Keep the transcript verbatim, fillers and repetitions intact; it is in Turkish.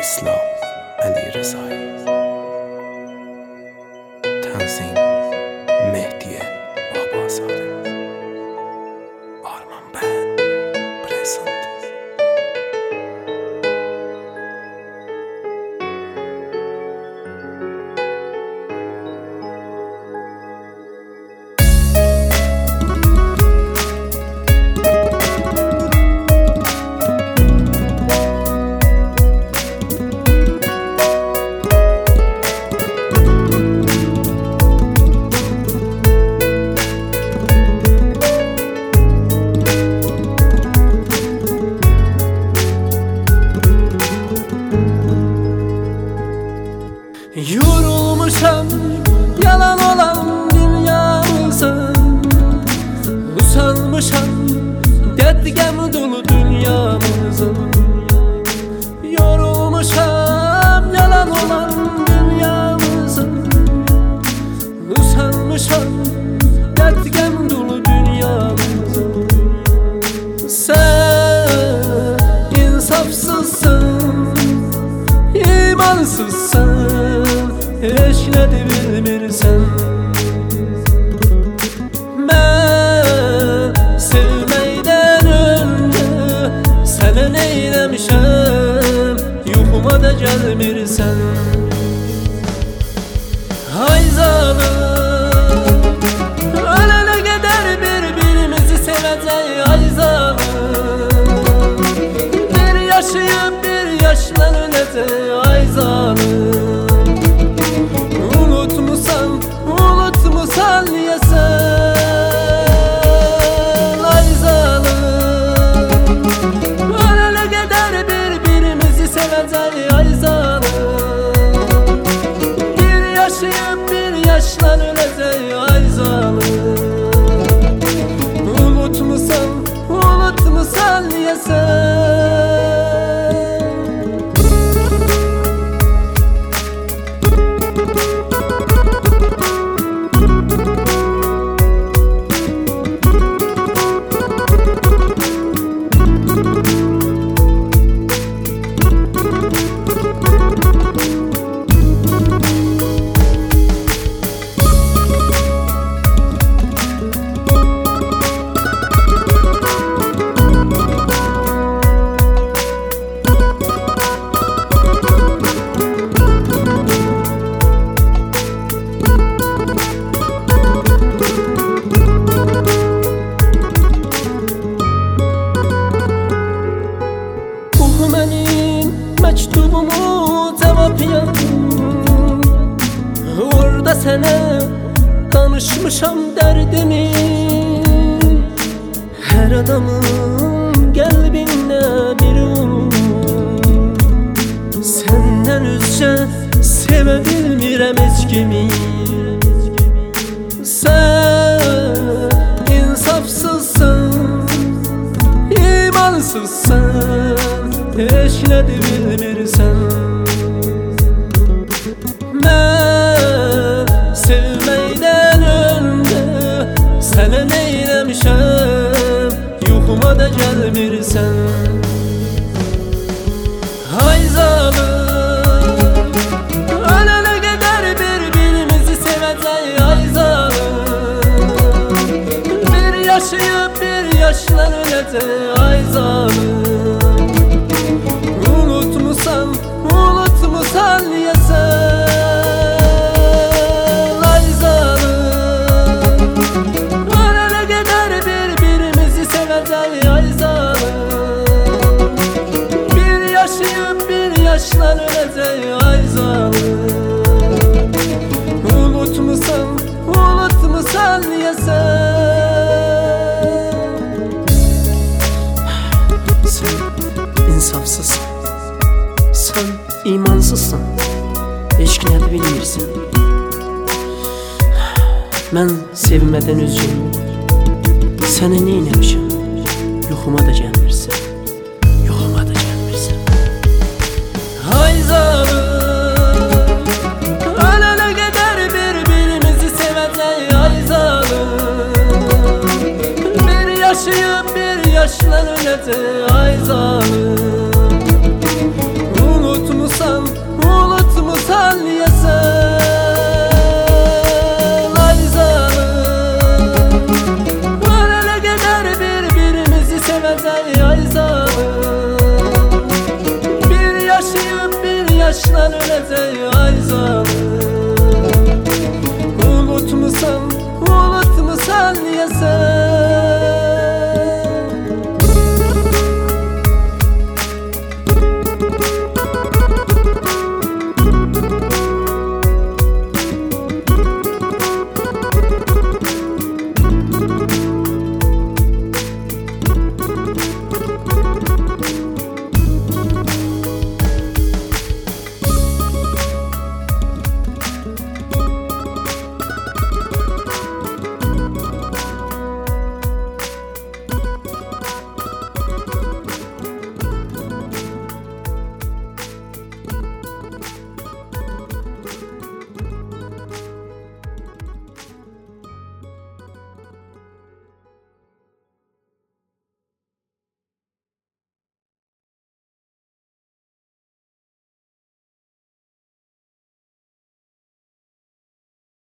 İslam Əli Rızai. Tənzim Mehdiye Babazadə. Arman Band Present. Yorulmuşam yalan olan dünyamızın, usanmışam dertgem dolu dünyamızın. Yorulmuşam yalan olan dünyamızın, usanmışam dertgem dolu dünyamızın. Sen insafsızsın, imansızsın, eşledi bilmirsen. Ben sevmeyden önce sana neylemişem, yuxuma da gelmirsen. Hay zalim, ölene kadar birbirimizi sevecek. Hay zalim, bir yaşayıp bir yaşlan ölecek. Ay zalim, unutmusan, unutmusan niye sen? Ay zalim, ölene kadar birbirimizi sevecek. Ay zalim, bir yaşayıp bir yaşlan ölecek. Ay zalim, unutmusan, unutmusan niye sen? Mektubumu cevap yazdım, orada sana danışmışam derdimi. Her adamın kalbinde bir olur, senden özce seve bilmirəm heç kimi. Sen insafsızsın, imansızsın, eşledi bilmirsen. Ben sevmeyden önce sana neylemişem, yuxuma da gelmirsen. Hay zalim, ölene kadar birbirimizi sevecek. Ay zalim, bir yaşayıp bir yaşlan ölecek. Ay zalim, unutmusan, unutmusan niye sen? Ay zalim, ölene kadar birbirimizi sevecek. Ay zalim, bir yaşayıp bir yaşlan ölecek. Ay zalim, unutmusan, unutmusan niye sen? Sen insafsızsın, sen imansızsın, eşq nədir bilmirsən. Mən sevmədən özüm sənə neyləmişəm, yuxuma da gəlmirsən, yuxuma da gəlmirsən. Hay zalim, ölene kadar birbirimizi sevecek. Ay zalim, bir yaşayıp bir yaşlan ölecek. Ay zalim, unutmusan Unutmusan, unutmusan ya sen ay zalim. Ölene kadar birbirimizi seveceğiz ay zalim. Bir yaşayıp bir yaşlan öleceğiz ay zalim. Unutmusan, unutmusan ya sen